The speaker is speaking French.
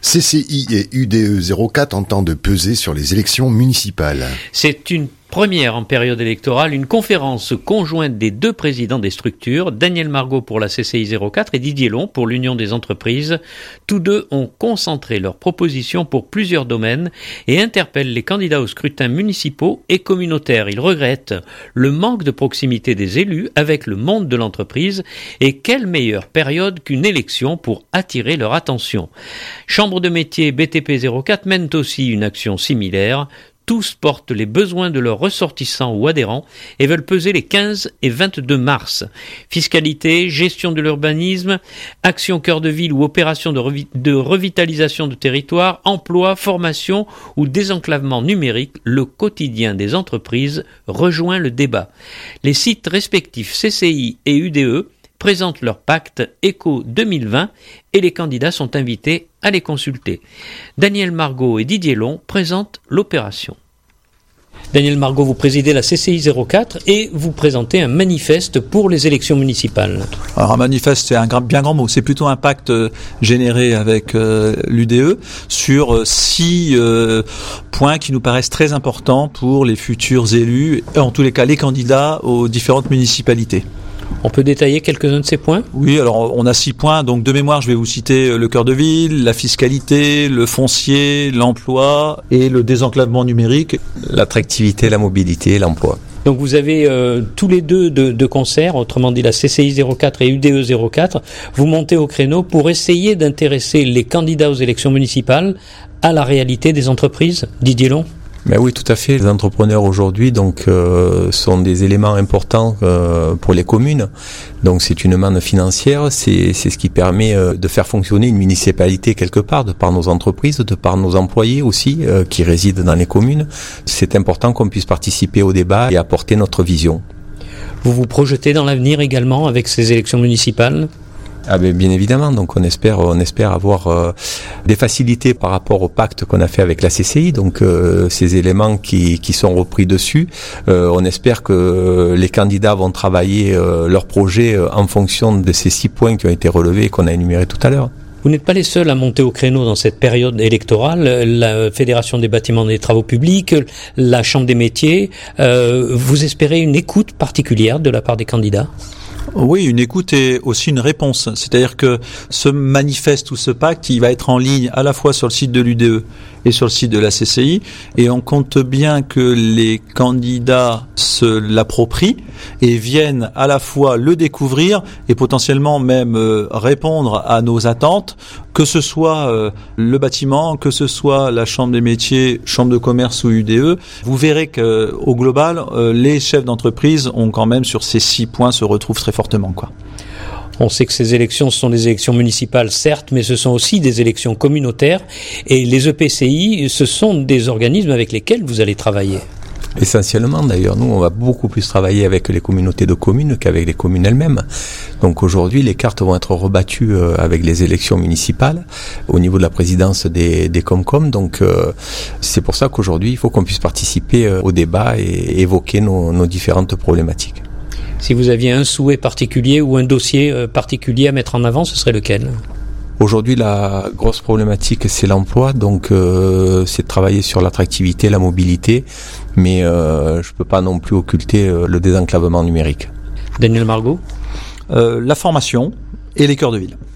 CCI et UDE 04 entendent peser sur les élections municipales. C'est une première en période électorale, une conférence conjointe des deux présidents des structures, Daniel Margot pour la CCI 04 et Didier Long pour l'Union des entreprises. Tous deux ont concentré leurs propositions pour plusieurs domaines et interpellent les candidats aux scrutins municipaux et communautaires. Ils regrettent le manque de proximité des élus avec le monde de l'entreprise et quelle meilleure période qu'une élection pour attirer leur attention. Chambre de métier BTP 04 mène aussi une action similaire. Tous portent les besoins de leurs ressortissants ou adhérents et veulent peser les 15 et 22 mars. Fiscalité, gestion de l'urbanisme, action cœur de ville ou opération de revitalisation de territoire, emploi, formation ou désenclavement numérique, le quotidien des entreprises rejoint le débat. Les sites respectifs CCI et UDE présentent leur pacte Éco 2020 et les candidats sont invités à les consulter. Daniel Margot et Didier Long présentent l'opération. Daniel Margot, vous présidez la CCI 04 et vous présentez un manifeste pour les élections municipales. Alors un manifeste, c'est un bien grand mot. C'est plutôt un pacte généré avec l'UDE sur 6 points qui nous paraissent très importants pour les futurs élus, et en tous les cas les candidats aux différentes municipalités. On peut détailler quelques-uns de ces points ? Oui, alors on a 6 points, donc de mémoire je vais vous citer le cœur de ville, la fiscalité, le foncier, l'emploi et le désenclavement numérique. L'attractivité, la mobilité, l'emploi. Donc vous avez tous les deux de concert, autrement dit la CCI 04 et UDE 04, vous montez au créneau pour essayer d'intéresser les candidats aux élections municipales à la réalité des entreprises. Didier Long ? Mais oui, tout à fait. Les entrepreneurs aujourd'hui sont des éléments importants pour les communes. Donc c'est une manne financière, c'est ce qui permet de faire fonctionner une municipalité quelque part, de par nos entreprises, de par nos employés aussi qui résident dans les communes. C'est important qu'on puisse participer au débat et apporter notre vision. Vous vous projetez dans l'avenir également avec ces élections municipales ? Ah ben bien évidemment, donc on espère avoir des facilités par rapport au pacte qu'on a fait avec la CCI, donc ces éléments qui sont repris dessus. On espère que les candidats vont travailler leur projet en fonction de ces 6 points qui ont été relevés et qu'on a énumérés tout à l'heure. Vous n'êtes pas les seuls à monter au créneau dans cette période électorale. La Fédération des bâtiments et des travaux publics, la Chambre des métiers, vous espérez une écoute particulière de la part des candidats ? Oui, une écoute et aussi une réponse. C'est-à-dire que ce manifeste ou ce pacte, il va être en ligne à la fois sur le site de l'UDE et sur le site de la CCI. Et on compte bien que les candidats se l'approprient et viennent à la fois le découvrir et potentiellement même répondre à nos attentes, que ce soit le bâtiment, que ce soit la Chambre des métiers, Chambre de commerce ou UDE. Vous verrez qu'au global, les chefs d'entreprise ont quand même sur ces 6 points se retrouvent très fortement, quoi. On sait que ces élections, ce sont des élections municipales, certes, mais ce sont aussi des élections communautaires. Et les EPCI, ce sont des organismes avec lesquels vous allez travailler. Essentiellement, d'ailleurs, nous, on va beaucoup plus travailler avec les communautés de communes qu'avec les communes elles-mêmes. Donc aujourd'hui, les cartes vont être rebattues avec les élections municipales au niveau de la présidence des Comcom. Donc c'est pour ça qu'aujourd'hui, il faut qu'on puisse participer au débat et évoquer nos différentes problématiques. Si vous aviez un souhait particulier ou un dossier particulier à mettre en avant, ce serait lequel ? Aujourd'hui, la grosse problématique, c'est l'emploi, donc c'est de travailler sur l'attractivité, la mobilité, mais je peux pas non plus occulter le désenclavement numérique. Daniel Margot ? La formation et les cœurs de ville.